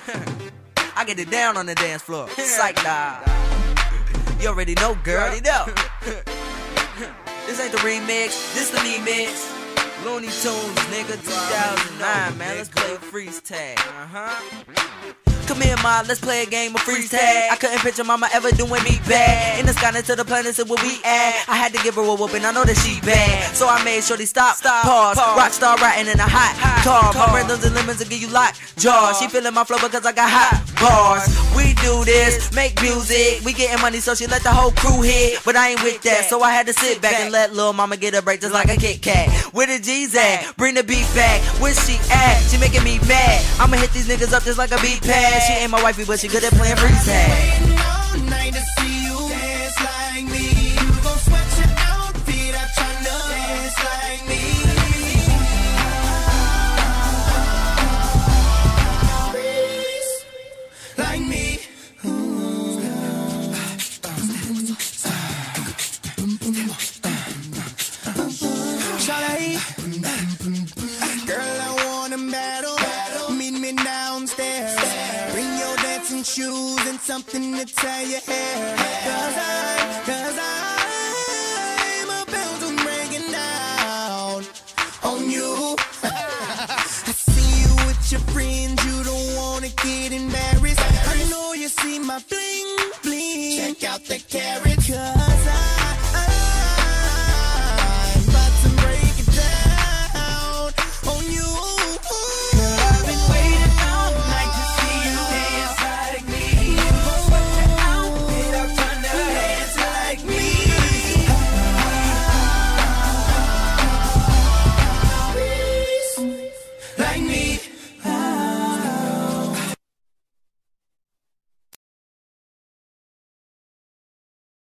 I get it down on the dance floor. Psych dog. You already know, girl. You already know. This ain't the remix, this the mix. Looney Tunes, nigga, 2009, man. Let's play freeze tag. Come here, ma, let's play a game of freeze tag. I couldn't picture mama ever doing me bad. In the sky to the planet, so where we at. I had to give her a whooping, I know that she bad. So I made sure they stop, pause. Rockstar riding in a hot car. My rhythms and lemons will give you lock jaws. She feeling my flow because I got hot bars. We do this, make music. We getting money, so she let the whole crew hit. But I ain't with that, so I had to sit back and let lil' mama get a break just like a Kit Kat. Where the G's at? Bring the beat back. Where she at? She making me mad. I'ma hit these niggas up just like a beat pad. She ain't my wifey, but she good at playing freeze tag. Waiting all night to see you dance like me. You gon' sweat your outfit out tryna dance like me. Freeze like me. Shawty, girl, I wanna battle. Meet me downstairs. Bring your dancing shoes and something to tie your hair. Cause I'm about to break it down on you. I see you with your friends, you don't wanna get embarrassed. I know you see my bling bling. Check out the carrots.